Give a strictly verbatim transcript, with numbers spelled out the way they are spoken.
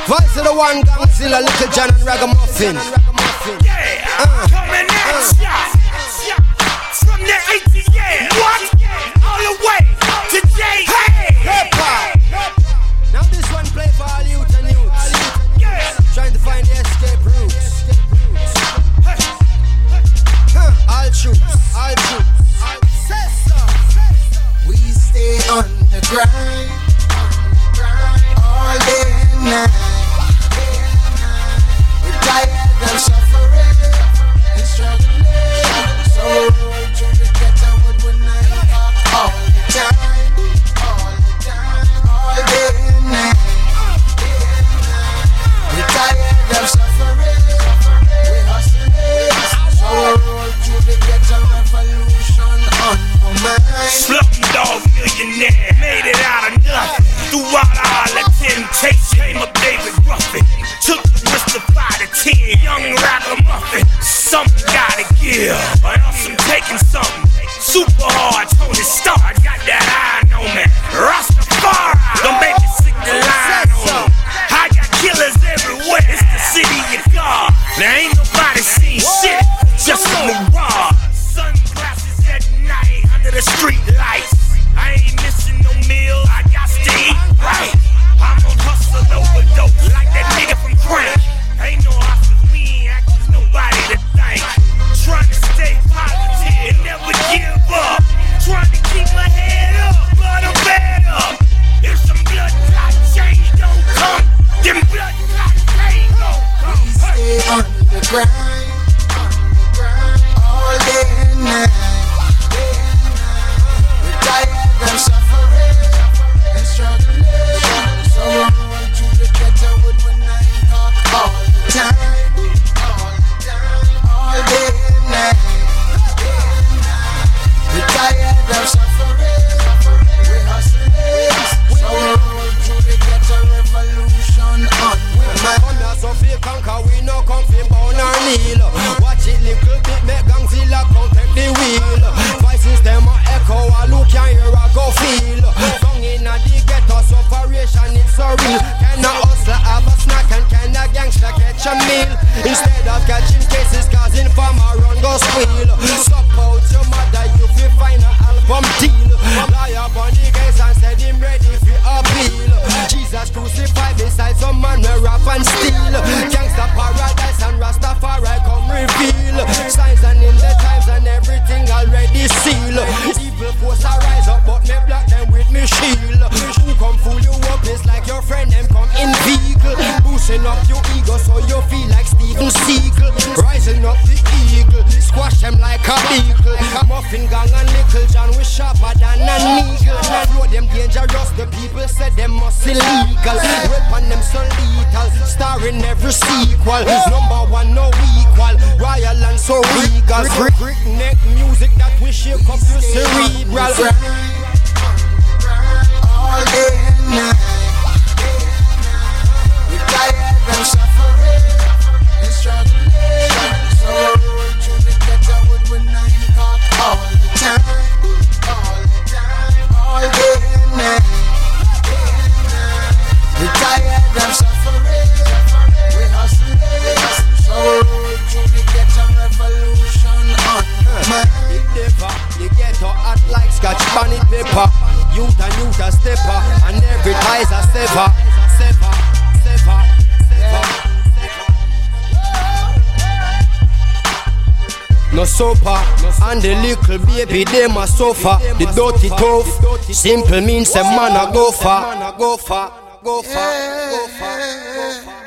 Voice of the one gang, still a Little John and Ragamuffin. Yeah, uh, coming at uh, ya from the A T M. What? All the way to J. Hey, hip hop. Now this one play for all youth and youths. Yeah, trying to find the escape routes. Huh. All troops, all troops. We stay on the grind, all day and night. We're tired of suffering and struggling, so we'll roll through the ghetto with one night all the time, all the time, all day and night. We're tired of suffering, we're hustling, so we'll roll through the ghetto revolution on my mind. Slumdog millionaire, made it out of nothing. Throughout all the temptation, came up David Ruffin. Took the risk to fight a ten, young Ragamuffin. Something gotta give, or else I'm taking something. Super hard, Tony Stark, got that iron on me. Rastafari, don't make me sick the line on me. I got killers everywhere, it's the city of God. Now ain't nobody seen shit, just a mirage. Sunglasses at night, under the street lights. I ain't missing no meal, I got to eat right. I'm on hustle overdose, like that nigga from Crank. Ain't no hustle, we ain't actors, nobody to thank. Trying to stay positive, never give up. Trying to keep my head up, but I'm bad up. If some blood clot change don't come, then blood clot change don't come. We stay on the grind, all day and night. We're tired of suffering and struggling, so we'll roll through the ghetto with one night talk all the time, all the time, all day and night. We're tired of suffering, we're hustling, so we'll roll through the ghetto revolution on my mind. Under some fake conquer, we no come fi bound or kneel. Watch it little bit, make Gangzilla come take the wheel. Voices them a echo, a look can hear a go feel. Song inna the ghetto, separation it's so real. Can a hustler have a snack and can a gangster catch a meal? Instead of catching cases, cause informer run go squeal. Suck out your mother, you fi find a album deal. Lie up on the case and said him ready fi appeal. Jesus crucified beside some man we rap and steal. Gangsta paradise and Rastafari come reveal. Signs and in the times and everything already seal. Evil force a rise up but me block them with me shield. Who come fool you up is like your friend them come in vehicle. Boosting up your ego so you feel like Steven Seagal. Rising up the eagle, squash them like a beagle. Muffin gang and Little John we sharper than an eagle. Know them dangerous, the people said them must illegal. Weapon them so lethal, star in every sequel. Number one no equal, royal and so regal. Brick, brick neck music that we shake up your cerebral. All day and night, we're tired of suffering and struggling, so we'll roll through the ghetto with one night talk all the time, all the time, all day and night. We're tired of suffering, we're hustling, so we'll roll through the ghetto revolution on my The devil, the ghetto hot like scotch bonnet paper. Youth and youth a stepper, and every tie's a stepper. Stepper, stepper, stepper. No sofa, and the little baby them a sofa. The dirty tough, simple means a man a go far, go far, go far, go far, go far.